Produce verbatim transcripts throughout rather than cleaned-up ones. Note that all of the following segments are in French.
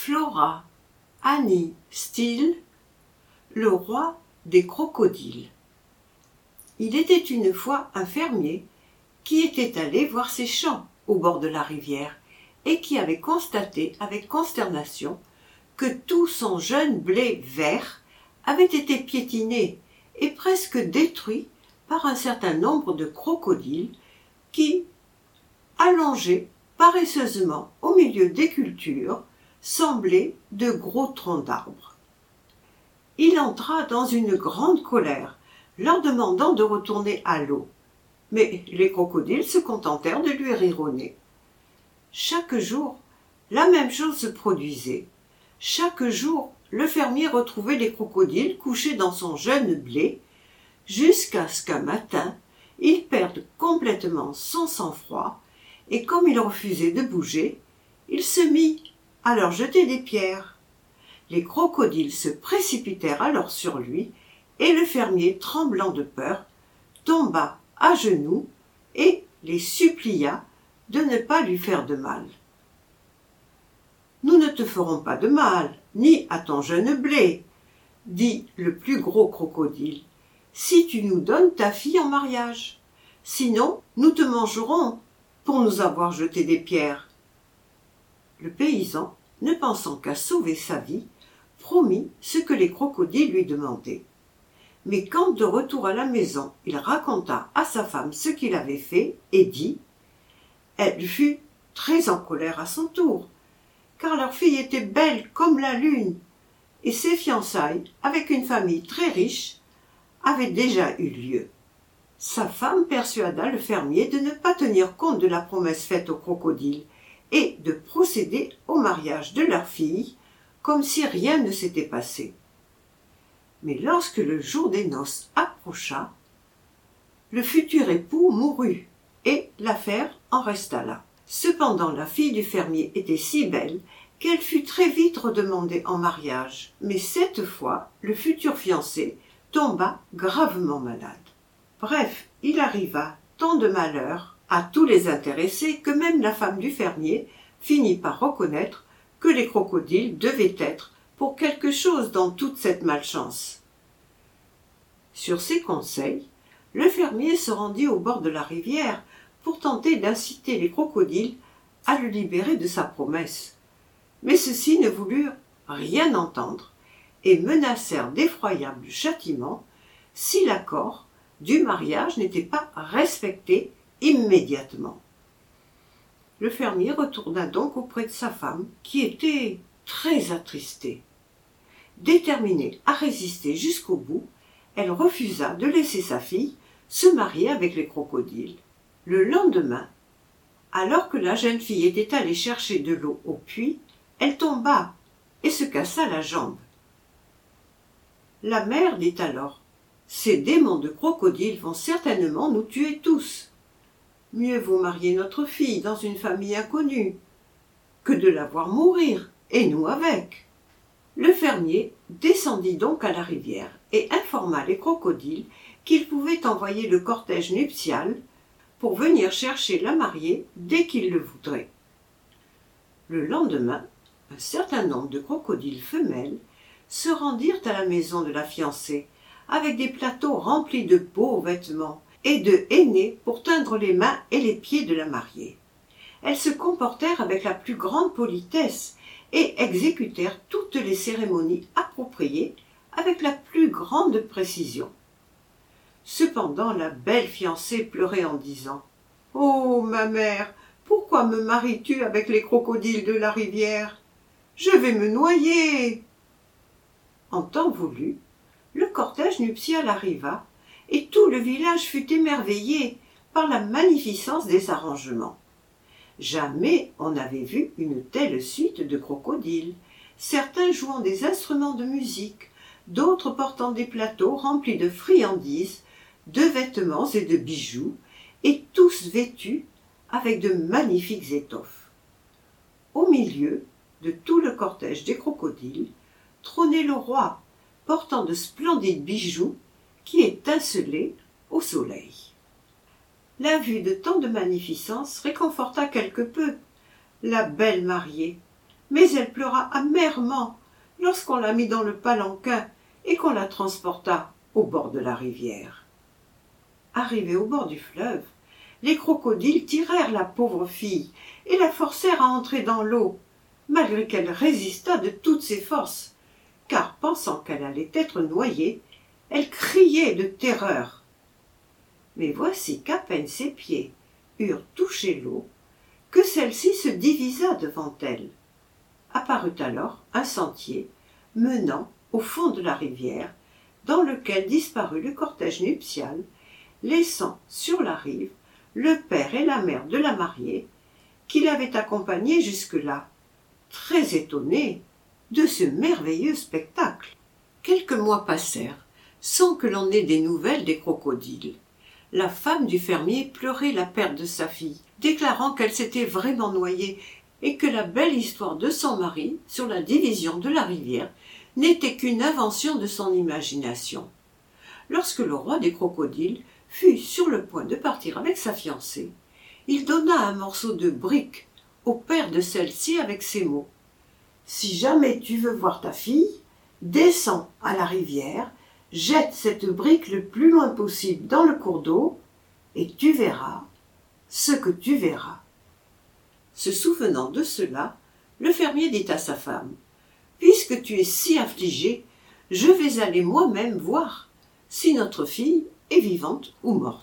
Flora, Annie Steele, le roi des crocodiles. Il était une fois un fermier qui était allé voir ses champs au bord de la rivière et qui avait constaté avec consternation que tout son jeune blé vert avait été piétiné et presque détruit par un certain nombre de crocodiles qui, allongés paresseusement au milieu des cultures, semblaient de gros troncs d'arbres. Il entra dans une grande colère, leur demandant de retourner à l'eau. Mais les crocodiles se contentèrent de lui rire au nez. Chaque jour, la même chose se produisait. Chaque jour, le fermier retrouvait les crocodiles couchés dans son jeune blé, jusqu'à ce qu'un matin, il perde complètement son sang-froid, et comme il refusait de bouger, il se mit à leur jeter des pierres. Les crocodiles se précipitèrent alors sur lui, et le fermier, tremblant de peur, tomba à genoux et les supplia de ne pas lui faire de mal. « Nous ne te ferons pas de mal, ni à ton jeune blé, » dit le plus gros crocodile, « si tu nous donnes ta fille en mariage. Sinon, nous te mangerons pour nous avoir jeté des pierres. » Le paysan, ne pensant qu'à sauver sa vie, promit ce que les crocodiles lui demandaient. Mais quand, de retour à la maison, il raconta à sa femme ce qu'il avait fait et dit, elle fut très en colère à son tour, car leur fille était belle comme la lune, et ses fiançailles, avec une famille très riche, avaient déjà eu lieu. Sa femme persuada le fermier de ne pas tenir compte de la promesse faite aux crocodiles et de procéder au mariage de leur fille comme si rien ne s'était passé. Mais lorsque le jour des noces approcha, le futur époux mourut et l'affaire en resta là. Cependant, la fille du fermier était si belle qu'elle fut très vite redemandée en mariage. Mais cette fois, le futur fiancé tomba gravement malade. Bref, il arriva tant de malheurs à tous les intéressés que même la femme du fermier finit par reconnaître que les crocodiles devaient être pour quelque chose dans toute cette malchance. Sur ses conseils, le fermier se rendit au bord de la rivière pour tenter d'inciter les crocodiles à le libérer de sa promesse. Mais ceux-ci ne voulurent rien entendre et menacèrent d'effroyables châtiments si l'accord du mariage n'était pas respecté immédiatement. Le fermier retourna donc auprès de sa femme, qui était très attristée. Déterminée à résister jusqu'au bout, elle refusa de laisser sa fille se marier avec les crocodiles. Le lendemain, alors que la jeune fille était allée chercher de l'eau au puits, elle tomba et se cassa la jambe. La mère dit alors, « Ces démons de crocodiles vont certainement nous tuer tous. Mieux vaut marier notre fille dans une famille inconnue que de la voir mourir, et nous avec. » Le fermier descendit donc à la rivière et informa les crocodiles qu'il pouvait envoyer le cortège nuptial pour venir chercher la mariée dès qu'il le voudrait. Le lendemain, un certain nombre de crocodiles femelles se rendirent à la maison de la fiancée avec des plateaux remplis de beaux vêtements et de henné pour teindre les mains et les pieds de la mariée. Elles se comportèrent avec la plus grande politesse et exécutèrent toutes les cérémonies appropriées avec la plus grande précision. Cependant, la belle fiancée pleurait en disant « Oh, ma mère, pourquoi me maries-tu avec les crocodiles de la rivière? Je vais me noyer !» En temps voulu, le cortège nuptial arriva et tout le village fut émerveillé par la magnificence des arrangements. Jamais on n'avait vu une telle suite de crocodiles, certains jouant des instruments de musique, d'autres portant des plateaux remplis de friandises, de vêtements et de bijoux, et tous vêtus avec de magnifiques étoffes. Au milieu de tout le cortège des crocodiles trônait le roi, portant de splendides bijoux qui étincelaient au soleil. La vue de tant de magnificence réconforta quelque peu la belle mariée, mais elle pleura amèrement lorsqu'on la mit dans le palanquin et qu'on la transporta au bord de la rivière. Arrivés au bord du fleuve, les crocodiles tirèrent la pauvre fille et la forcèrent à entrer dans l'eau, malgré qu'elle résista de toutes ses forces, car pensant qu'elle allait être noyée, elle criait de terreur. Mais voici qu'à peine ses pieds eurent touché l'eau, que celle-ci se divisa devant elle. Apparut alors un sentier menant au fond de la rivière, dans lequel disparut le cortège nuptial, laissant sur la rive le père et la mère de la mariée, qui l'avaient accompagnée jusque-là, très étonnés de ce merveilleux spectacle. Quelques mois passèrent sans que l'on ait des nouvelles des crocodiles. La femme du fermier pleurait la perte de sa fille, déclarant qu'elle s'était vraiment noyée et que la belle histoire de son mari sur la division de la rivière n'était qu'une invention de son imagination. Lorsque le roi des crocodiles fut sur le point de partir avec sa fiancée, il donna un morceau de brique au père de celle-ci avec ces mots : « Si jamais tu veux voir ta fille, descends à la rivière, jette cette brique le plus loin possible dans le cours d'eau, et tu verras ce que tu verras. » Se souvenant de cela, le fermier dit à sa femme : « Puisque tu es si affligée, je vais aller moi-même voir si notre fille est vivante ou morte. »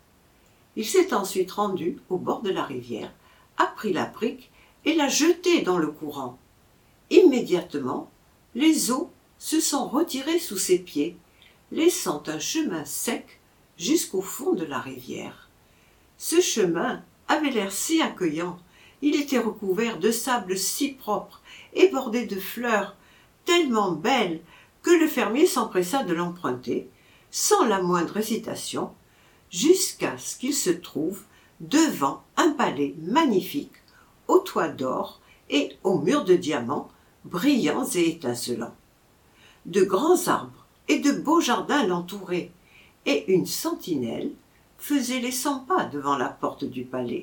Il s'est ensuite rendu au bord de la rivière, a pris la brique et l'a jetée dans le courant. Immédiatement, les eaux se sont retirées sous ses pieds, laissant un chemin sec jusqu'au fond de la rivière. Ce chemin avait l'air si accueillant, il était recouvert de sable si propre et bordé de fleurs tellement belles que le fermier s'empressa de l'emprunter, sans la moindre hésitation, jusqu'à ce qu'il se trouve devant un palais magnifique, au toit d'or et aux murs de diamants brillants et étincelants. De grands arbres et de beaux jardins l'entouraient, et une sentinelle faisait les cent pas devant la porte du palais.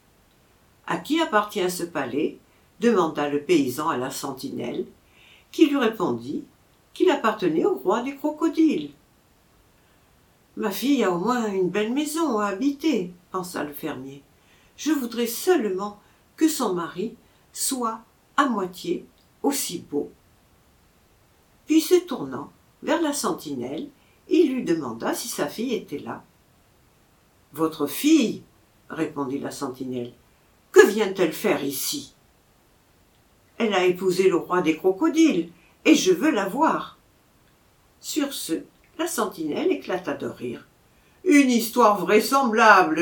« À qui appartient ce palais ?» demanda le paysan à la sentinelle, qui lui répondit qu'il appartenait au roi des crocodiles. « Ma fille a au moins une belle maison à habiter, » pensa le fermier. « Je voudrais seulement que son mari soit à moitié aussi beau. » Puis se tournant vers la sentinelle, il lui demanda si sa fille était là. « Votre fille, » répondit la sentinelle, « que vient-elle faire ici ? » « Elle a épousé le roi des crocodiles, et je veux la voir. » Sur ce, la sentinelle éclata de rire. « Une histoire vraisemblable !»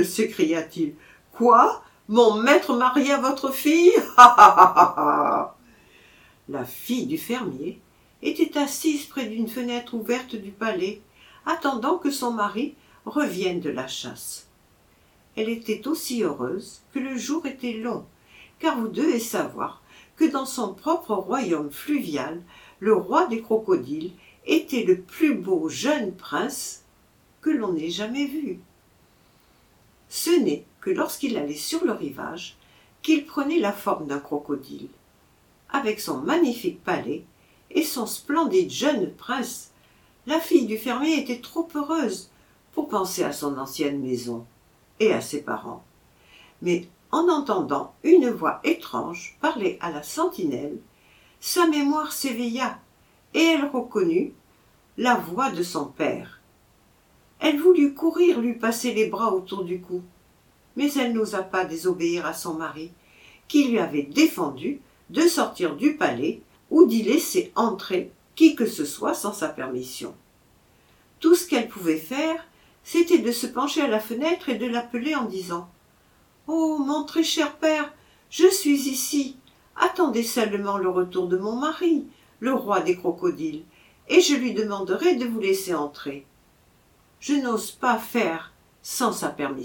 s'écria-t-il. « Quoi ? Mon maître marié à votre fille ? Ha ha ha ha !» La fille du fermier était assise près d'une fenêtre ouverte du palais, attendant que son mari revienne de la chasse. Elle était aussi heureuse que le jour était long, car vous devez savoir que dans son propre royaume fluvial, le roi des crocodiles était le plus beau jeune prince que l'on ait jamais vu. Ce n'est que lorsqu'il allait sur le rivage qu'il prenait la forme d'un crocodile. Avec son magnifique palais et son splendide jeune prince, la fille du fermier était trop heureuse pour penser à son ancienne maison et à ses parents. Mais en entendant une voix étrange parler à la sentinelle, sa mémoire s'éveilla et elle reconnut la voix de son père. Elle voulut courir lui passer les bras autour du cou, mais elle n'osa pas désobéir à son mari, qui lui avait défendu de sortir du palais ou d'y laisser entrer qui que ce soit sans sa permission. Tout ce qu'elle pouvait faire, c'était de se pencher à la fenêtre et de l'appeler en disant : « Oh, mon très cher père, je suis ici. Attendez seulement le retour de mon mari, le roi des crocodiles, et je lui demanderai de vous laisser entrer. Je n'ose pas faire sans sa permission. »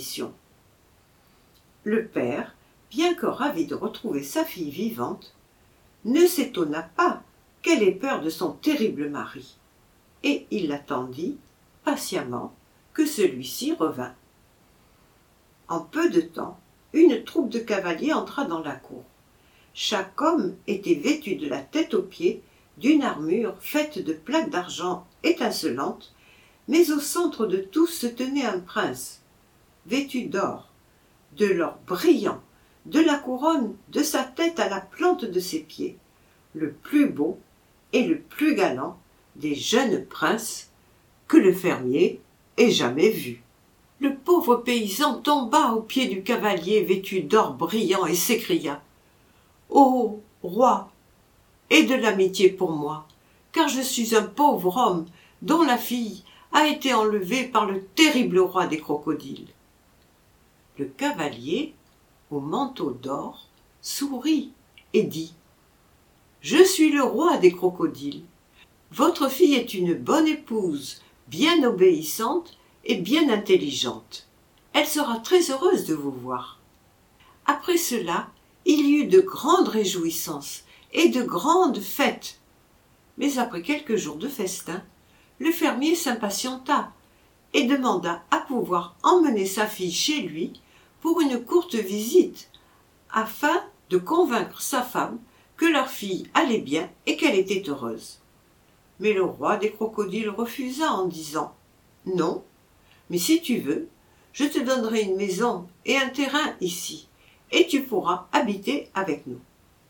Le père, bien que ravi de retrouver sa fille vivante, ne s'étonna pas qu'elle ait peur de son terrible mari, et il attendit patiemment que celui-ci revînt. En peu de temps, une troupe de cavaliers entra dans la cour. Chaque homme était vêtu de la tête aux pieds d'une armure faite de plaques d'argent étincelantes, mais au centre de tous se tenait un prince, vêtu d'or, de l'or brillant, de la couronne de sa tête à la plante de ses pieds, le plus beau et le plus galant des jeunes princes que le fermier ait jamais vus. Le pauvre paysan tomba aux pieds du cavalier vêtu d'or brillant et s'écria « Ô roi, aie de l'amitié pour moi, car je suis un pauvre homme dont la fille a été enlevée par le terrible roi des crocodiles. » Le cavalier, au manteau d'or, sourit et dit « Je suis le roi des crocodiles. Votre fille est une bonne épouse, bien obéissante et bien intelligente. Elle sera très heureuse de vous voir. » Après cela, il y eut de grandes réjouissances et de grandes fêtes. Mais après quelques jours de festin, le fermier s'impatienta et demanda à pouvoir emmener sa fille chez lui pour une courte visite, afin de convaincre sa femme que leur fille allait bien et qu'elle était heureuse. Mais le roi des crocodiles refusa en disant « Non, mais si tu veux, je te donnerai une maison et un terrain ici, et tu pourras habiter avec nous. »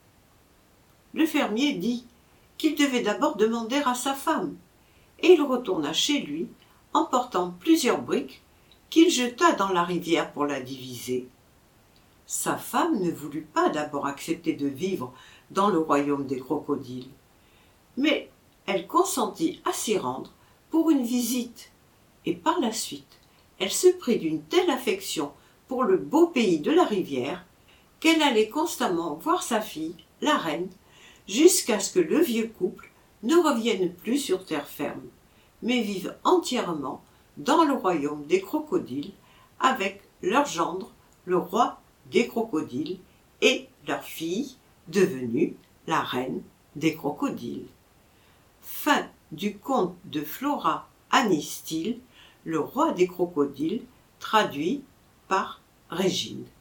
Le fermier dit qu'il devait d'abord demander à sa femme, et il retourna chez lui, emportant plusieurs briques qu'il jeta dans la rivière pour la diviser. Sa femme ne voulut pas d'abord accepter de vivre dans le royaume des crocodiles, mais elle consentit à s'y rendre pour une visite, et par la suite, elle se prit d'une telle affection pour le beau pays de la rivière qu'elle allait constamment voir sa fille, la reine, jusqu'à ce que le vieux couple ne revienne plus sur terre ferme, mais vive entièrement dans le royaume des crocodiles avec leur gendre, le roi des crocodiles, et leur fille, devenue la reine des crocodiles. Fin du conte de Flora Annie Steel, le roi des crocodiles, traduit par Régine.